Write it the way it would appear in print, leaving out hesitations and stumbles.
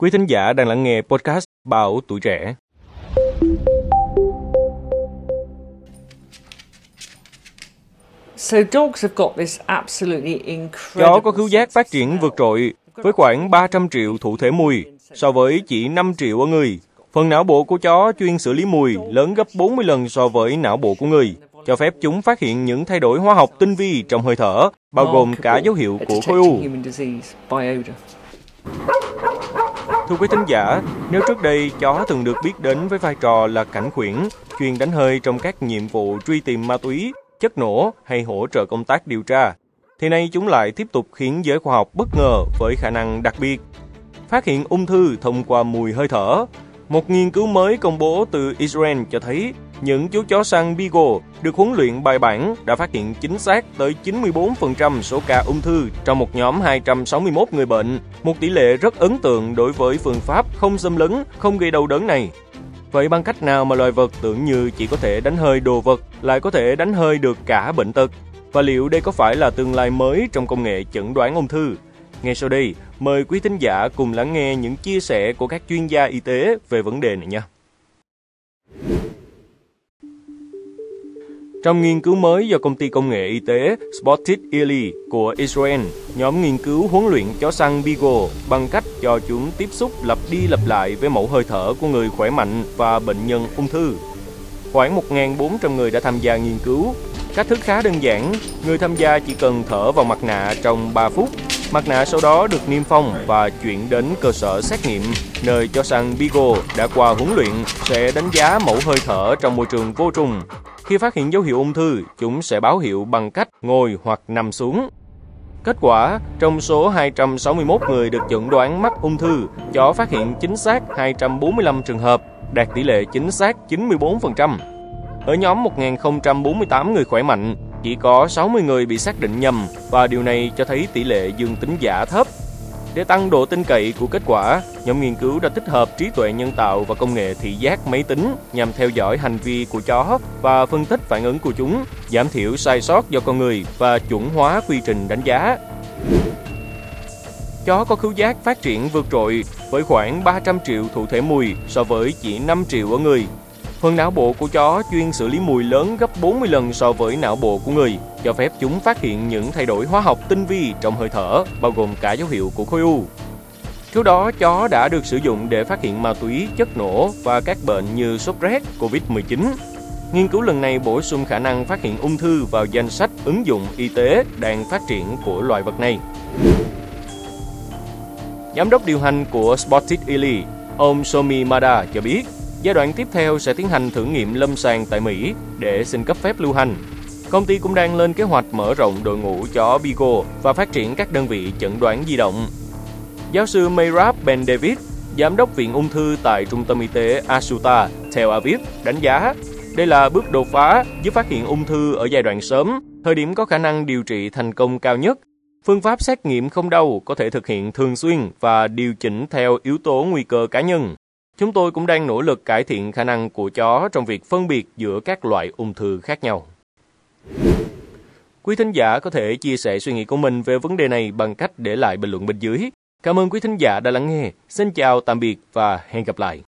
Quý thính giả đang lắng nghe podcast Báo Tuổi Trẻ. Chó có khứu giác phát triển vượt trội, với khoảng 300 triệu thụ thể mùi, so với chỉ 5 triệu ở người. Phần não bộ của chó chuyên xử lý mùi lớn gấp 40 lần so với não bộ của người, cho phép chúng phát hiện những thay đổi hóa học tinh vi trong hơi thở, bao gồm cả dấu hiệu của khối u. Thưa quý thính giả, nếu trước đây chó thường được biết đến với vai trò là cảnh khuyển, chuyên đánh hơi trong các nhiệm vụ truy tìm ma túy, chất nổ hay hỗ trợ công tác điều tra, thì nay chúng lại tiếp tục khiến giới khoa học bất ngờ với khả năng đặc biệt phát hiện ung thư thông qua mùi hơi thở. Một nghiên cứu mới công bố từ Israel cho thấy những chú chó săn Beagle được huấn luyện bài bản đã phát hiện chính xác tới 94% số ca ung thư trong một nhóm 261 người bệnh, một tỷ lệ rất ấn tượng đối với phương pháp không xâm lấn, không gây đau đớn này. Vậy bằng cách nào mà loài vật tưởng như chỉ có thể đánh hơi đồ vật lại có thể đánh hơi được cả bệnh tật? Và liệu đây có phải là tương lai mới trong công nghệ chẩn đoán ung thư? Ngay sau đây, mời quý thính giả cùng lắng nghe những chia sẻ của các chuyên gia y tế về vấn đề này nha. Trong nghiên cứu mới do công ty công nghệ y tế Spotted Early của Israel, nhóm nghiên cứu huấn luyện chó săn Beagle bằng cách cho chúng tiếp xúc lặp đi lặp lại với mẫu hơi thở của người khỏe mạnh và bệnh nhân ung thư. Khoảng 1.400 người đã tham gia nghiên cứu. Cách thức khá đơn giản, người tham gia chỉ cần thở vào mặt nạ trong 3 phút. Mặt nạ sau đó được niêm phong và chuyển đến cơ sở xét nghiệm, nơi chó săn Beagle đã qua huấn luyện sẽ đánh giá mẫu hơi thở trong môi trường vô trùng. Khi phát hiện dấu hiệu ung thư, chúng sẽ báo hiệu bằng cách ngồi hoặc nằm xuống. Kết quả, trong số 261 người được chẩn đoán mắc ung thư, chó phát hiện chính xác 245 trường hợp, đạt tỷ lệ chính xác 94%. Ở nhóm 1.048 người khỏe mạnh, chỉ có 60 người bị xác định nhầm và điều này cho thấy tỷ lệ dương tính giả thấp. Để tăng độ tin cậy của kết quả, nhóm nghiên cứu đã tích hợp trí tuệ nhân tạo và công nghệ thị giác máy tính nhằm theo dõi hành vi của chó và phân tích phản ứng của chúng, giảm thiểu sai sót do con người và chuẩn hóa quy trình đánh giá. Chó có khứu giác phát triển vượt trội với khoảng 300 triệu thụ thể mùi so với chỉ 5 triệu ở người. Phần não bộ của chó chuyên xử lý mùi lớn gấp 40 lần so với não bộ của người, cho phép chúng phát hiện những thay đổi hóa học tinh vi trong hơi thở, bao gồm cả dấu hiệu của khối u. Trước đó, chó đã được sử dụng để phát hiện ma túy, chất nổ và các bệnh như sốt rét, Covid-19. Nghiên cứu lần này bổ sung khả năng phát hiện ung thư vào danh sách ứng dụng y tế đang phát triển của loài vật này. Giám đốc điều hành của Spotted Early, ông Somi Mada cho biết, giai đoạn tiếp theo sẽ tiến hành thử nghiệm lâm sàng tại Mỹ để xin cấp phép lưu hành. Công ty cũng đang lên kế hoạch mở rộng đội ngũ chó Beagle và phát triển các đơn vị chẩn đoán di động. Giáo sư Meirab Ben David, giám đốc viện ung thư tại Trung tâm Y tế Asuta, Tel Aviv, đánh giá đây là bước đột phá giúp phát hiện ung thư ở giai đoạn sớm, thời điểm có khả năng điều trị thành công cao nhất. Phương pháp xét nghiệm không đau có thể thực hiện thường xuyên và điều chỉnh theo yếu tố nguy cơ cá nhân. Chúng tôi cũng đang nỗ lực cải thiện khả năng của chó trong việc phân biệt giữa các loại ung thư khác nhau. Quý thính giả có thể chia sẻ suy nghĩ của mình về vấn đề này bằng cách để lại bình luận bên dưới. Cảm ơn quý thính giả đã lắng nghe. Xin chào, tạm biệt và hẹn gặp lại.